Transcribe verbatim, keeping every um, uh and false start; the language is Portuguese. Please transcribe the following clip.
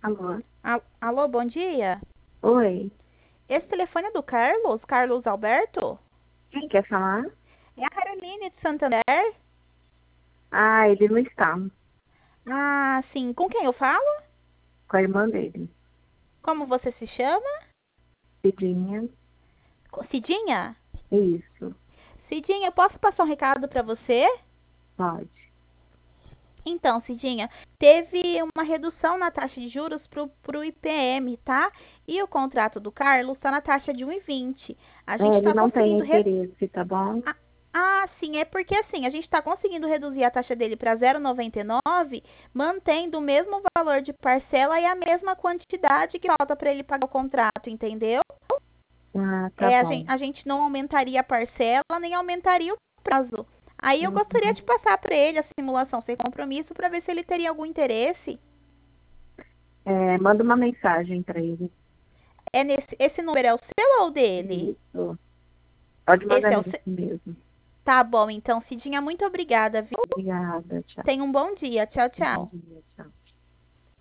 Alô? Al- Alô, bom dia. Oi, Esse telefone é do Carlos? Carlos Alberto? quem quer falar? É a Caroline de Santander? Ah, ele não está. Ah, sim. Com quem eu falo? Com a irmã dele. Como você se chama? Cidinha. Co- Cidinha? Isso, Cidinha, eu posso passar um recado para você? pode. Então, Cidinha, teve uma redução na taxa de juros para o I P M, tá? E o contrato do Carlos está na taxa de um e vinte. A gente É, ele está não tem conseguindo re- interesse, tá bom? Ah, ah, sim, é porque assim, a gente está conseguindo reduzir a taxa dele para zero vírgula noventa e nove, mantendo o mesmo valor de parcela e a mesma quantidade que falta para ele pagar o contrato, entendeu? Ah, tá É, a bom. gente, a gente não aumentaria a parcela nem aumentaria o prazo. Aí eu gostaria Uhum. de passar para ele a simulação sem compromisso para ver se ele teria algum interesse. É, manda uma mensagem para ele. É nesse, esse número é o seu ou o dele? Isso. Pode mandar Esse é o nesse seu. mesmo. Tá bom, então, Cidinha, muito obrigada, viu? Obrigada, tchau. Tenha um bom dia. Tchau, Bom tchau. dia.